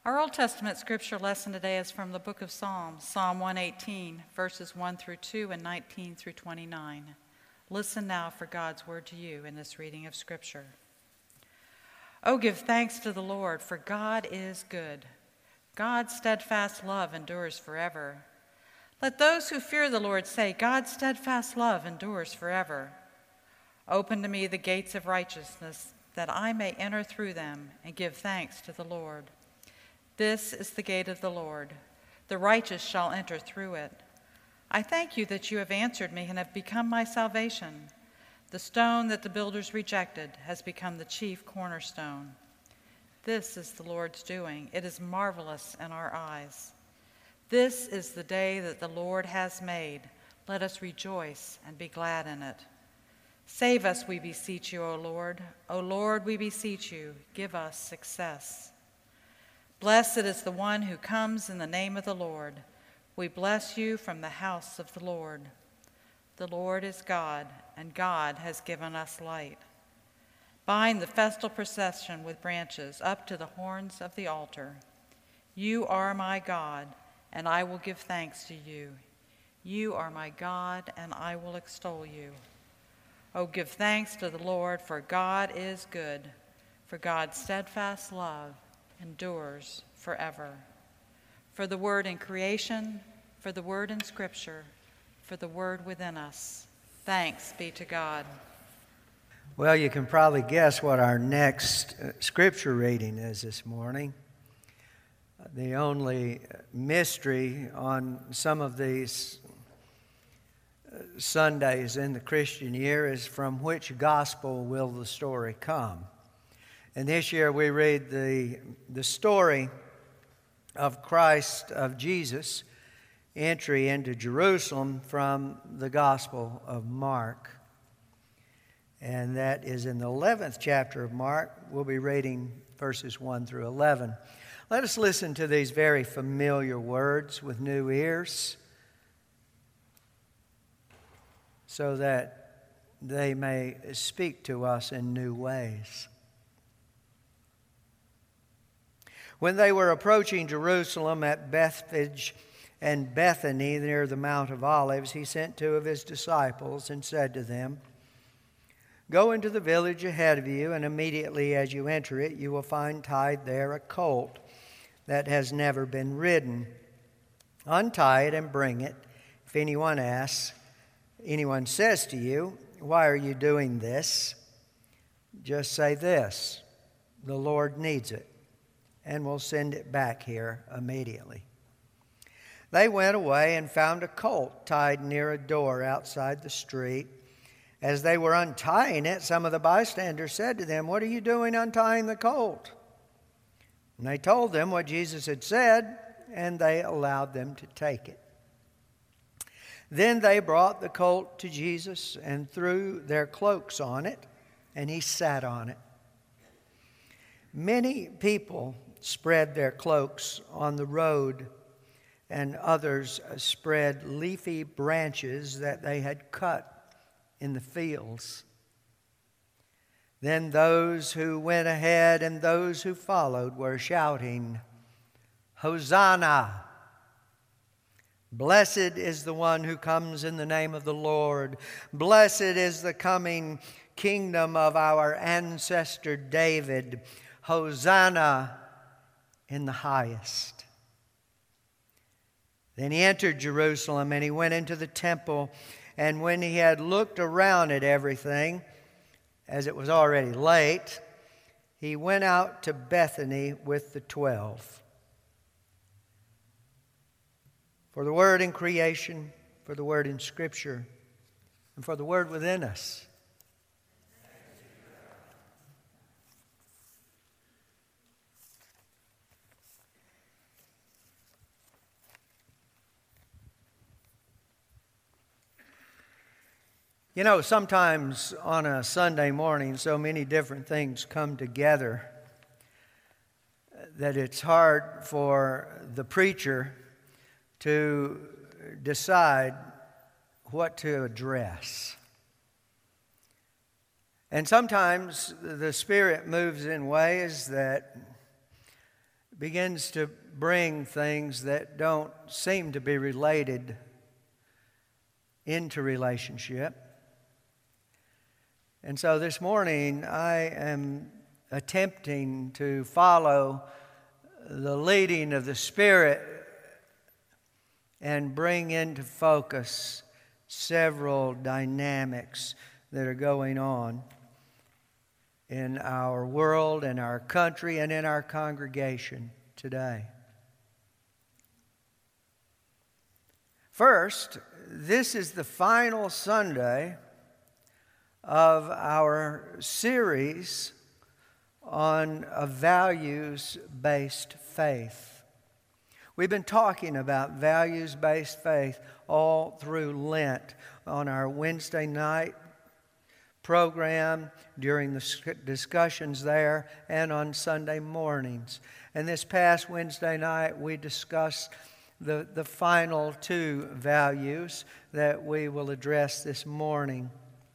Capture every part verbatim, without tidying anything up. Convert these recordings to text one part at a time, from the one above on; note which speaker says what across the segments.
Speaker 1: Our Old Testament scripture lesson today is from the book of Psalms, Psalm one eighteen, verses one through two and nineteen through twenty-nine. Listen now for God's word to you in this reading of scripture. Oh, give thanks to the Lord, for God is good. God's steadfast love endures forever. Let those who fear the Lord say, God's steadfast love endures forever. Open to me the gates of righteousness, that I may enter through them and give thanks to the Lord. This is the gate of the Lord. The righteous shall enter through it. I thank you that you have answered me and have become my salvation. The stone that the builders rejected has become the chief cornerstone. This is the Lord's doing. It is marvelous in our eyes. This is the day that the Lord has made. Let us rejoice and be glad in it. Save us, we beseech you, O Lord. O Lord, we beseech you, give us success. Blessed is the one who comes in the name of the Lord. We bless you from the house of the Lord. The Lord is God, and God has given us light. Bind the festal procession with branches up to the horns of the altar. You are my God, and I will give thanks to you. You are my God, and I will extol you. Oh, give thanks to the Lord, for God is good, for God's steadfast love endures forever. For the word in creation, for the word in Scripture, for the word within us, thanks be to God.
Speaker 2: Well, you can probably guess what our next uh, scripture reading is this morning. The only mystery on some of these uh, Sundays in the Christian year is from which gospel will the story come. And this year we read the, the story of Christ, of Jesus' entry into Jerusalem from the Gospel of Mark. And that is in the eleventh chapter of Mark. We'll be reading verses one through eleven. Let us listen to these very familiar words with new ears so that they may speak to us in new ways. When they were approaching Jerusalem at Bethphage and Bethany near the Mount of Olives, he sent two of his disciples and said to them, Go into the village ahead of you, and immediately as you enter it, you will find tied there a colt that has never been ridden. Untie it and bring it. If anyone asks, anyone says to you, Why are you doing this? Just say this, the Lord needs it, and we'll send it back here immediately. They went away and found a colt tied near a door outside the street. As they were untying it, some of the bystanders said to them, What are you doing untying the colt? And they told them what Jesus had said, and they allowed them to take it. Then they brought the colt to Jesus and threw their cloaks on it, and he sat on it. Many people spread their cloaks on the road, and others spread leafy branches that they had cut in the fields. Then those who went ahead and those who followed were shouting, Hosanna! Blessed is the one who comes in the name of the Lord. Blessed is the coming kingdom of our ancestor David. Hosanna in the highest. Then he entered Jerusalem and he went into the temple. And when he had looked around at everything, as it was already late, he went out to Bethany with the twelve. For the word in creation, for the word in Scripture, and for the word within us. You know, sometimes on a Sunday morning, so many different things come together that it's hard for the preacher to decide what to address. And sometimes the Spirit moves in ways that begins to bring things that don't seem to be related into relationship. And so this morning I am attempting to follow the leading of the Spirit and bring into focus several dynamics that are going on in our world, in our country, and in our congregation today. First, this is the final Sunday of our series on a values-based faith. We've been talking about values-based faith all through Lent on our Wednesday night program, during the discussions there, and on Sunday mornings. And this past Wednesday night, we discussed the, the final two values that we will address this morning.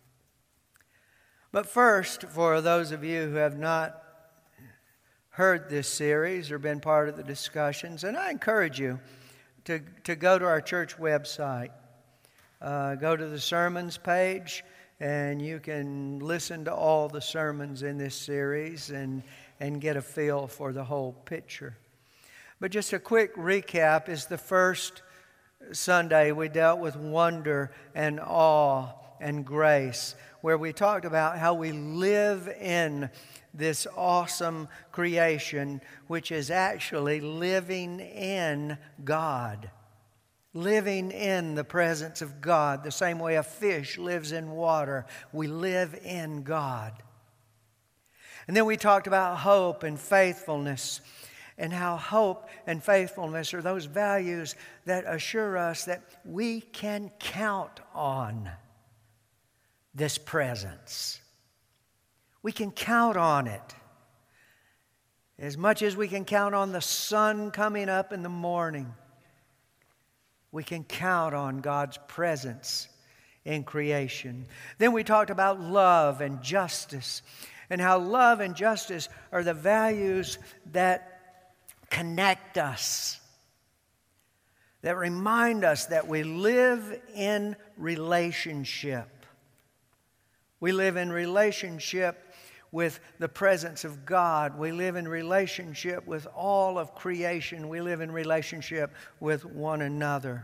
Speaker 2: But first, for those of you who have not heard this series or been part of the discussions, and I encourage you to, to go to our church website. Uh, go to the sermons page, and you can listen to all the sermons in this series and, and get a feel for the whole picture. But just a quick recap is the first Sunday we dealt with wonder and awe and grace, where we talked about how we live in this awesome creation, which is actually living in God. Living in the presence of God, the same way a fish lives in water. We live in God. And then we talked about hope and faithfulness, and how hope and faithfulness are those values that assure us that we can count on this presence. We can count on it. As much as we can count on the sun coming up in the morning, we can count on God's presence in creation. Then we talked about love and justice, and how love and justice are the values that connect us, that remind us that we live in relationship. We live in relationship with the presence of God. We live in relationship with all of creation. We live in relationship with one another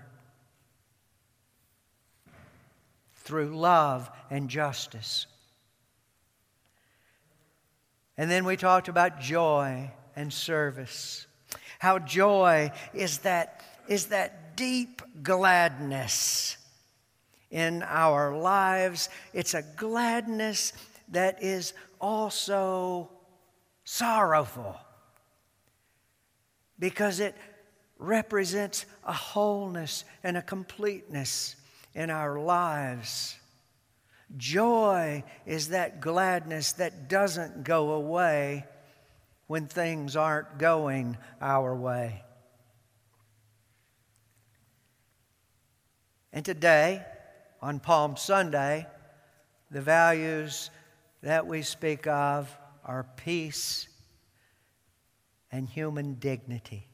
Speaker 2: through love and justice. And then we talked about joy and service. How joy is that, is that deep gladness in our lives. It's a gladness that is also sorrowful, because it represents a wholeness and a completeness in our lives. Joy is that gladness that doesn't go away when things aren't going our way. And today, on Palm Sunday, the values that we speak of are peace and human dignity.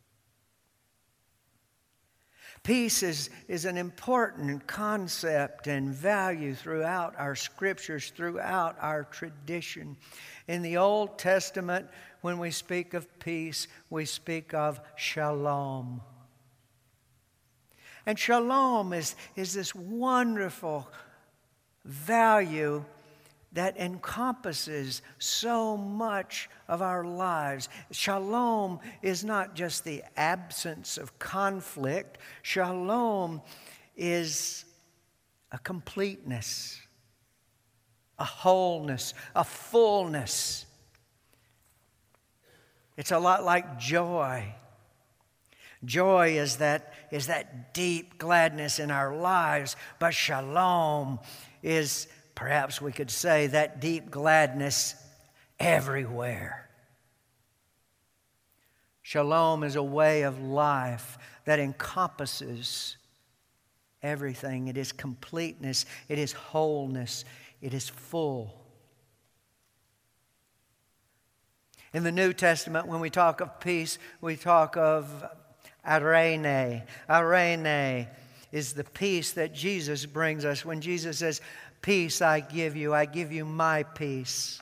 Speaker 2: Peace is, is an important concept and value throughout our scriptures, throughout our tradition. In the Old Testament, when we speak of peace, we speak of shalom. And shalom is, is this wonderful value that encompasses so much of our lives. Shalom is not just the absence of conflict. Shalom is a completeness, a wholeness, a fullness. It's a lot like joy. Joy is that, is that deep gladness in our lives, but shalom is, perhaps we could say, that deep gladness everywhere. Shalom is a way of life that encompasses everything. It is completeness. It is wholeness. It is full. In the New Testament, when we talk of peace, we talk of eirene. Eirene is the peace that Jesus brings us. When Jesus says, peace I give you, I give you my peace.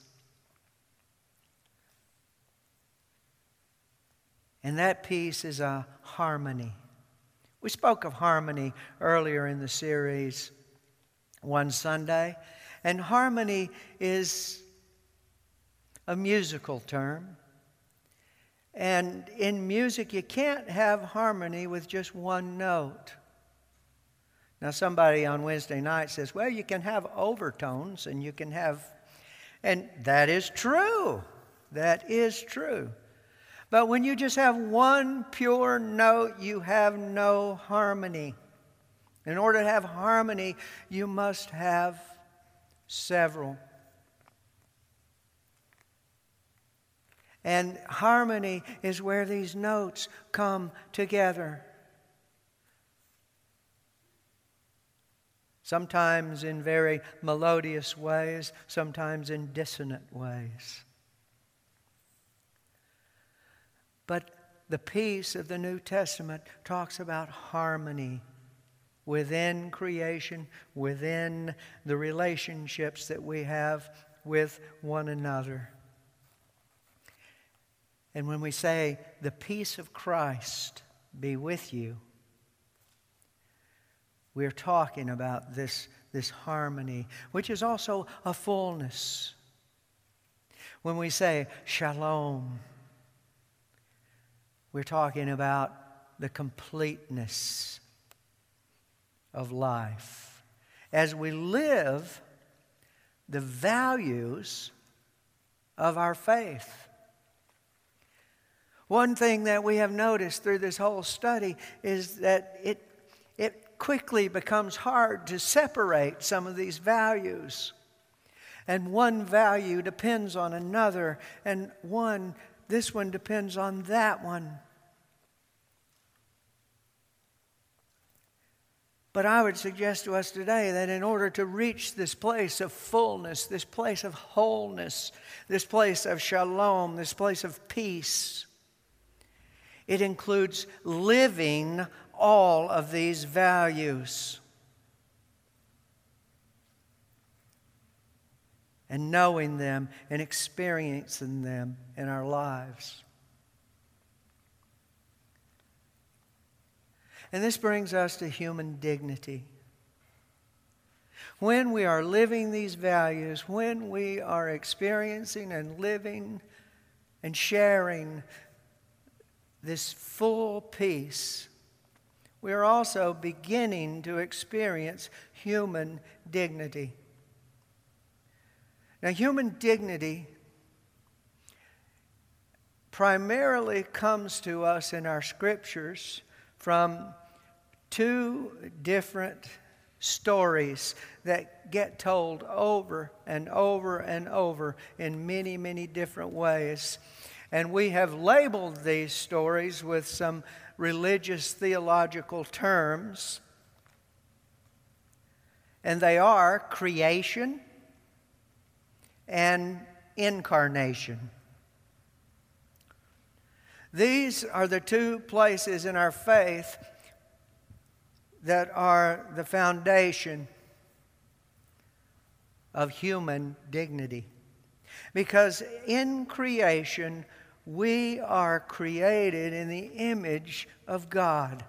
Speaker 2: And that peace is a harmony. We spoke of harmony earlier in the series one Sunday. And harmony is a musical term. And in music, you can't have harmony with just one note. Now, somebody on Wednesday night says, well, you can have overtones and you can have... And that is true. That is true. But when you just have one pure note, you have no harmony. In order to have harmony, you must have several. And harmony is where these notes come together. Sometimes in very melodious ways, sometimes in dissonant ways. But the peace of the New Testament talks about harmony within creation, within the relationships that we have with one another. And when we say, the peace of Christ be with you, we're talking about this, this harmony, which is also a fullness. When we say shalom, we're talking about the completeness of life. As we live the values of our faith. One thing that we have noticed through this whole study is that it, it quickly becomes hard to separate some of these values. And one value depends on another, and one, this one depends on that one. But I would suggest to us today that in order to reach this place of fullness, this place of wholeness, this place of shalom, this place of peace, it includes living all of these values and knowing them and experiencing them in our lives. And this brings us to human dignity. When we are living these values, when we are experiencing and living and sharing this full peace, we are also beginning to experience human dignity. Now, human dignity primarily comes to us in our scriptures from two different stories that get told over and over and over in many, many different ways. And we have labeled these stories with some religious theological terms. And they are creation and incarnation. These are the two places in our faith that are the foundation of human dignity. Because in creation, we are created in the image of God.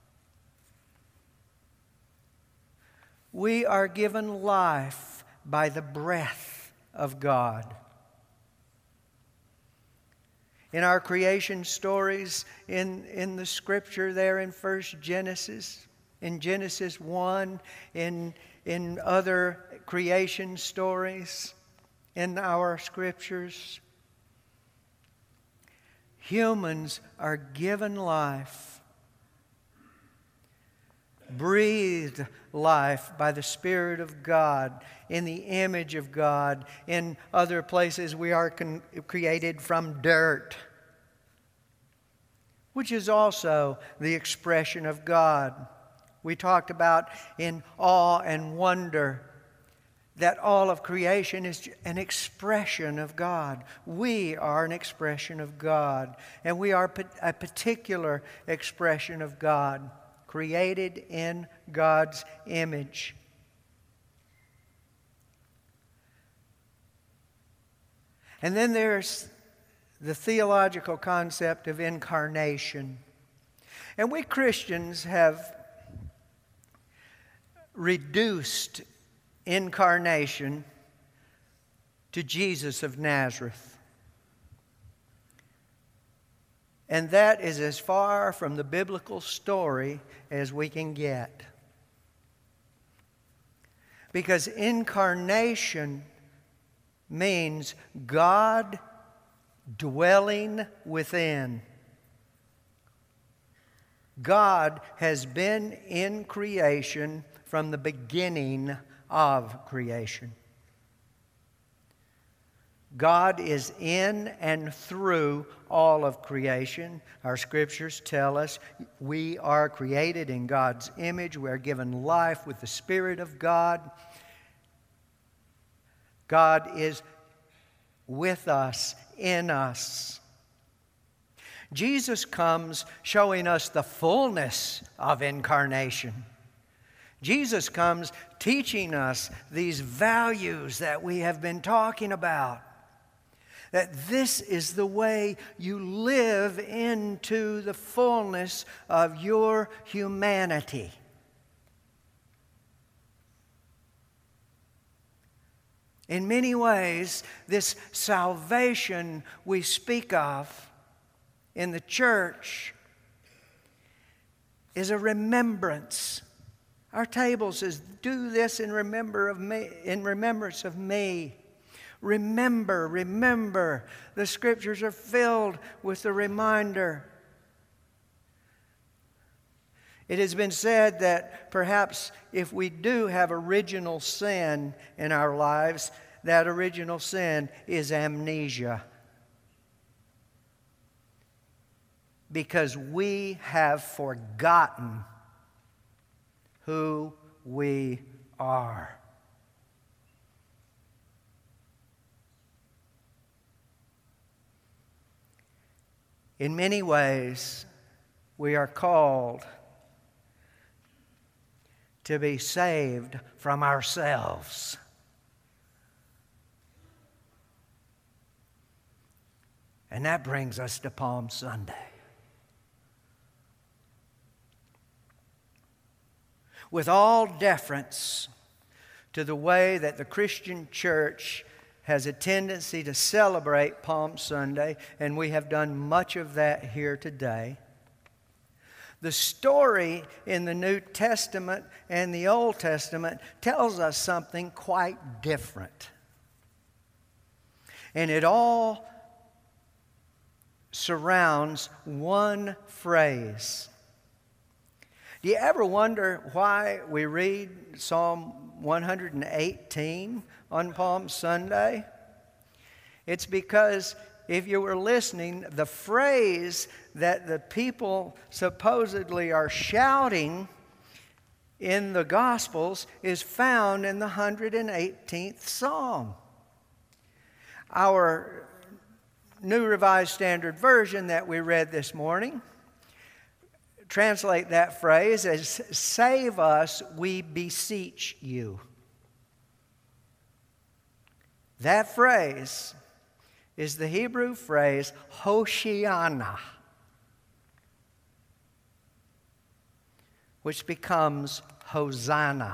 Speaker 2: We are given life by the breath of God. In our creation stories, in, in the scripture there in First Genesis, in Genesis one, in, in other creation stories, in our scriptures, humans are given life, breathed life by the Spirit of God, in the image of God. In other places, we are con- created from dirt, which is also the expression of God. We talked about in awe and wonder that all of creation is an expression of God. We are an expression of God, and we are a particular expression of God, created in God's image. And then there's the theological concept of incarnation. And we Christians have reduced incarnation to Jesus of Nazareth. And that is as far from the biblical story as we can get. Because incarnation means God dwelling within. God has been in creation from the beginning of creation. God is in and through all of creation. Our scriptures tell us we are created in God's image. We are given life with the Spirit of God. God is with us, in us. Jesus comes showing us the fullness of incarnation. Jesus comes teaching us these values that we have been talking about. That this is the way you live into the fullness of your humanity. In many ways, this salvation we speak of in the church is a remembrance. Our table says, "Do this in remember of me, in remembrance of me." Remember, remember. The scriptures are filled with the reminder. It has been said that perhaps if we do have original sin in our lives, that original sin is amnesia. Because we have forgotten who we are. In many ways, we are called to be saved from ourselves. And that brings us to Palm Sunday. With all deference to the way that the Christian church has a tendency to celebrate Palm Sunday, and we have done much of that here today, the story in the New Testament and the Old Testament tells us something quite different. And it all surrounds one phrase. Do you ever wonder why we read Psalm one hundred eighteen on Palm Sunday? It's because if you were listening, the phrase that the people supposedly are shouting in the Gospels is found in the one hundred eighteenth Psalm. Our New Revised Standard Version that we read this morning translate that phrase as, "Save us, we beseech you." That phrase is the Hebrew phrase Hoshiana, which becomes Hosanna.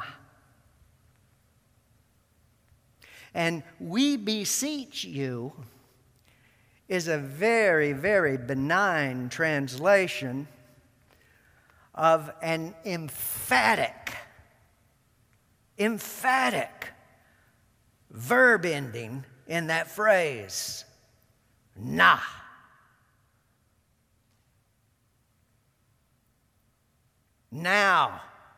Speaker 2: And "we beseech you" is a very, very benign translation of an emphatic, emphatic verb ending in that phrase. Na. Now.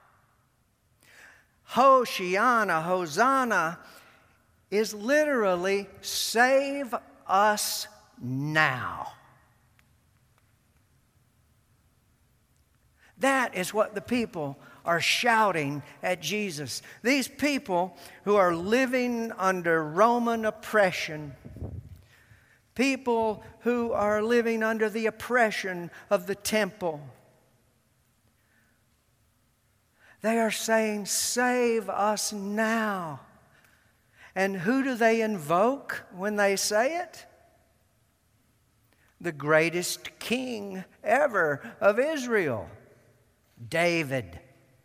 Speaker 2: Hoshiana, Hosanna, is literally save us now. That is what the people are shouting at Jesus. These people who are living under Roman oppression, people who are living under the oppression of the temple, they are saying, "Save us now." And who do they invoke when they say it? The greatest king ever of Israel, David.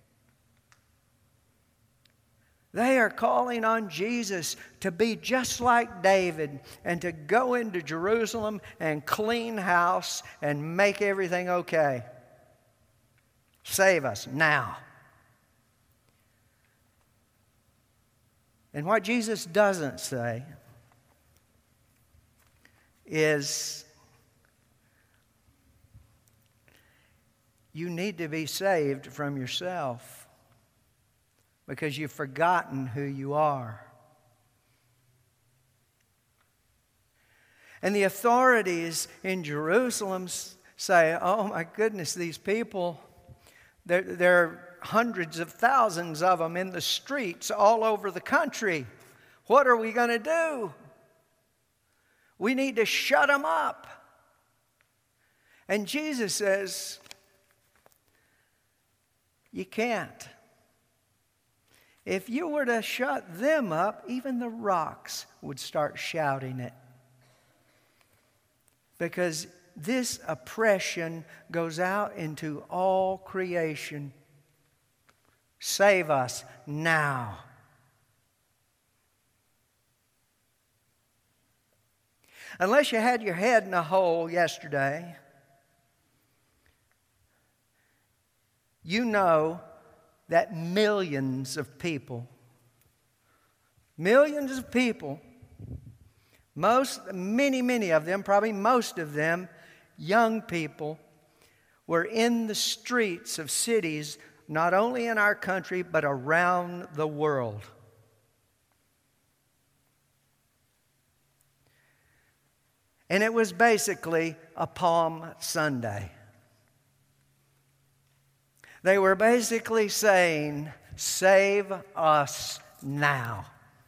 Speaker 2: They are calling on Jesus to be just like David and to go into Jerusalem and clean house and make everything okay. Save us now. And what Jesus doesn't say is, you need to be saved from yourself because you've forgotten who you are. And the authorities in Jerusalem say, "Oh my goodness, these people, they're, they're hundreds of thousands of them in the streets all over the country. What are we going to do? We need to shut them up." And Jesus says, you can't. If you were to shut them up, even the rocks would start shouting it. Because this oppression goes out into all creation. Save us now. Unless you had your head in a hole yesterday, you know that millions of people, millions of people, most, many, many of them, probably most of them, young people, were in the streets of cities, not only in our country, but around the world. And it was basically a Palm Sunday. They were basically saying, "Save us now."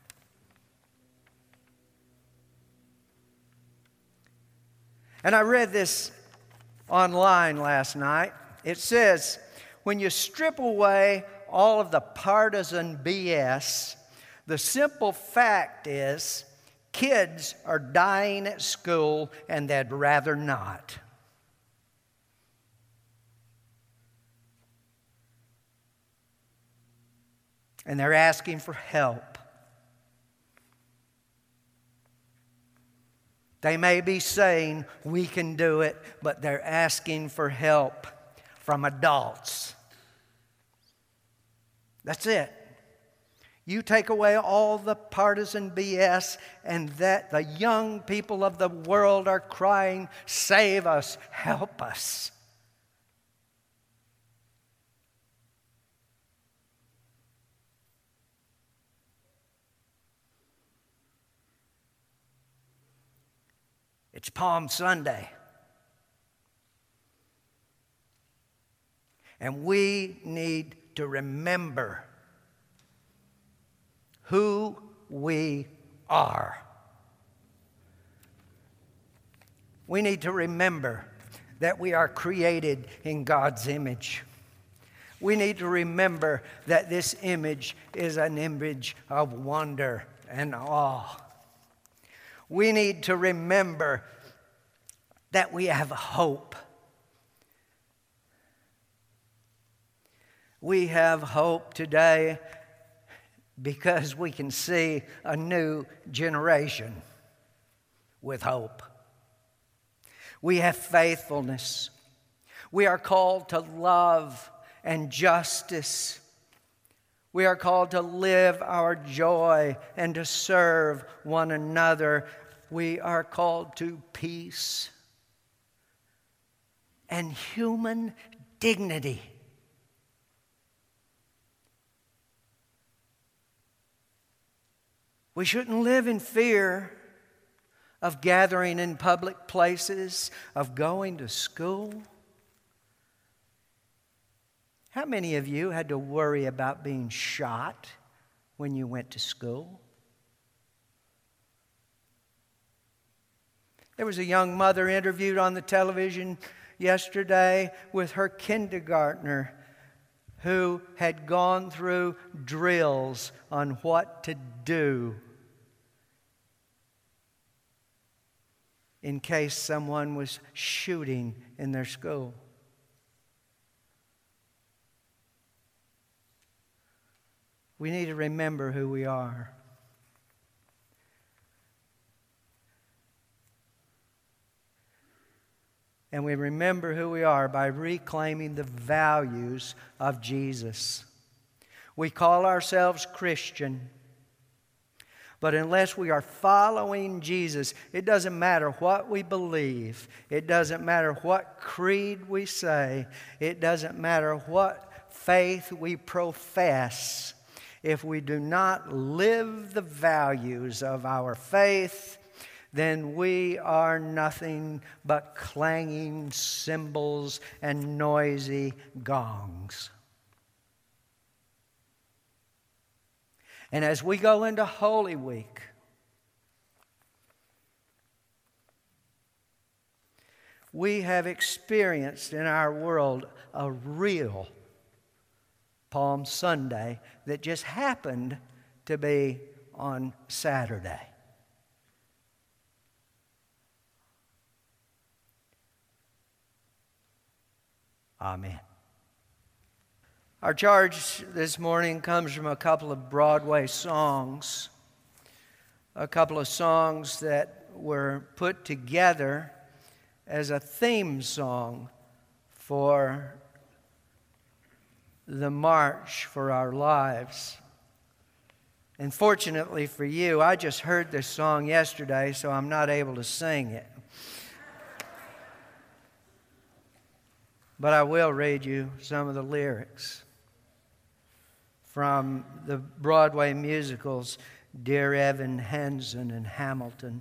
Speaker 2: And I read this online last night. It says, when you strip away all of the partisan B S, the simple fact is kids are dying at school and they'd rather not. And they're asking for help. They may be saying, "We can do it," but they're asking for help from adults. That's it. You take away all the partisan B S, and that the young people of the world are crying, "Save us, help us." It's Palm Sunday. And we need to remember who we are. We need to remember that we are created in God's image. We need to remember that this image is an image of wonder and awe. We need to remember that we have hope. We have hope today because we can see a new generation with hope. We have faithfulness. We are called to love and justice. We are called to live our joy and to serve one another. We are called to peace and human dignity. We shouldn't live in fear of gathering in public places, of going to school. How many of you had to worry about being shot when you went to school? There was a young mother interviewed on the television yesterday with her kindergartner who had gone through drills on what to do in case someone was shooting in their school. We need to remember who we are. And we remember who we are by reclaiming the values of Jesus. We call ourselves Christian, but unless we are following Jesus, it doesn't matter what we believe. It doesn't matter what creed we say. It doesn't matter what faith we profess. If we do not live the values of our faith, then we are nothing but clanging cymbals and noisy gongs. And as we go into Holy Week, we have experienced in our world a real Palm Sunday that just happened to be on Saturday. Amen. Our charge this morning comes from a couple of Broadway songs, a couple of songs that were put together as a theme song for the March for Our Lives. And fortunately for you, I just heard this song yesterday, so I'm not able to sing it. But I will read you some of the lyrics from the Broadway musicals Dear Evan Hansen and Hamilton.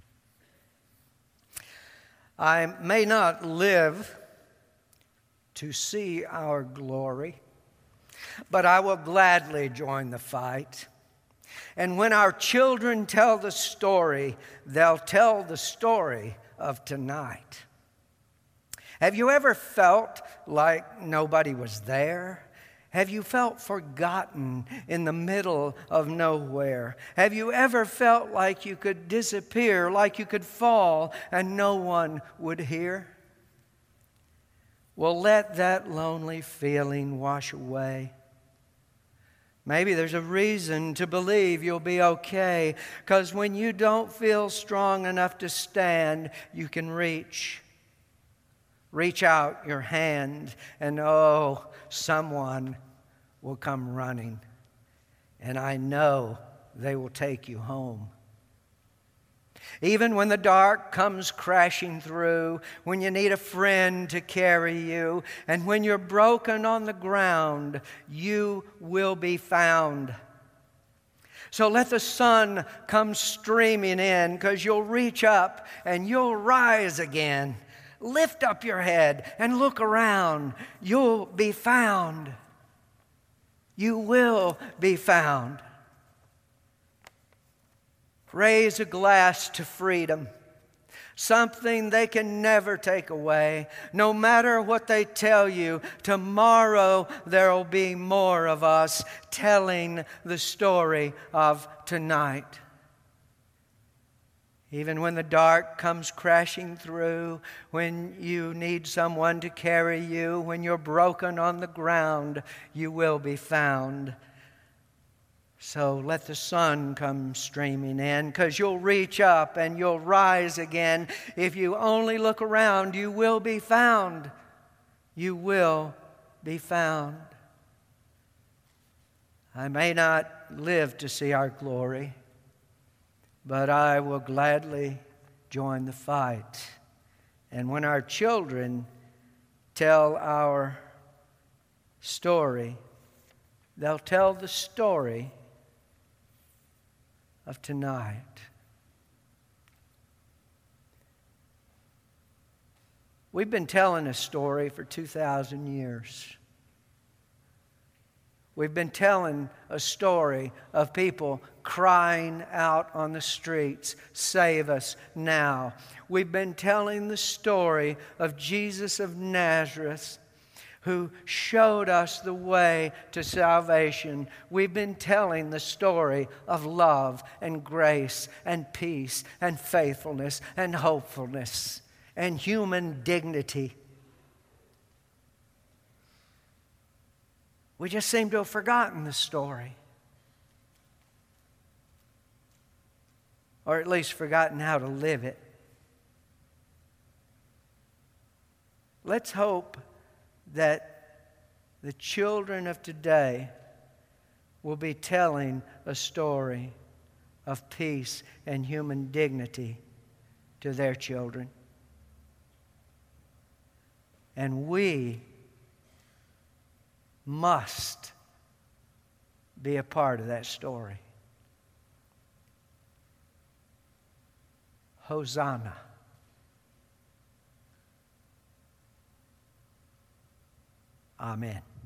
Speaker 2: I may not live to see our glory, but I will gladly join the fight. And when our children tell the story, they'll tell the story of tonight. Have you ever felt like nobody was there? Have you felt forgotten in the middle of nowhere? Have you ever felt like you could disappear, like you could fall and no one would hear? Well, let that lonely feeling wash away. Maybe there's a reason to believe you'll be okay, because when you don't feel strong enough to stand, you can reach. Reach out your hand, and oh, someone will come running. And I know they will take you home. Even when the dark comes crashing through, when you need a friend to carry you, and when you're broken on the ground, you will be found. So let the sun come streaming in, because you'll reach up and you'll rise again. Lift up your head and look around. You'll be found. You will be found. Raise a glass to freedom, something they can never take away. No matter what they tell you, tomorrow there will be more of us telling the story of tonight. Even when the dark comes crashing through, when you need someone to carry you, when you're broken on the ground, you will be found. So let the sun come streaming in, because you'll reach up and you'll rise again. If you only look around, you will be found. You will be found. I may not live to see our glory, but I will gladly join the fight. And when our children tell our story, they'll tell the story of tonight. We've been telling a story for two thousand years. We've been telling a story of people crying out on the streets, "Save us now." We've been telling the story of Jesus of Nazareth, who showed us the way to salvation. We've been telling the story of love and grace and peace and faithfulness and hopefulness and human dignity. We just seem to have forgotten the story. Or at least forgotten how to live it. Let's hope that the children of today will be telling a story of peace and human dignity to their children. And we must be a part of that story. Hosanna. Amen.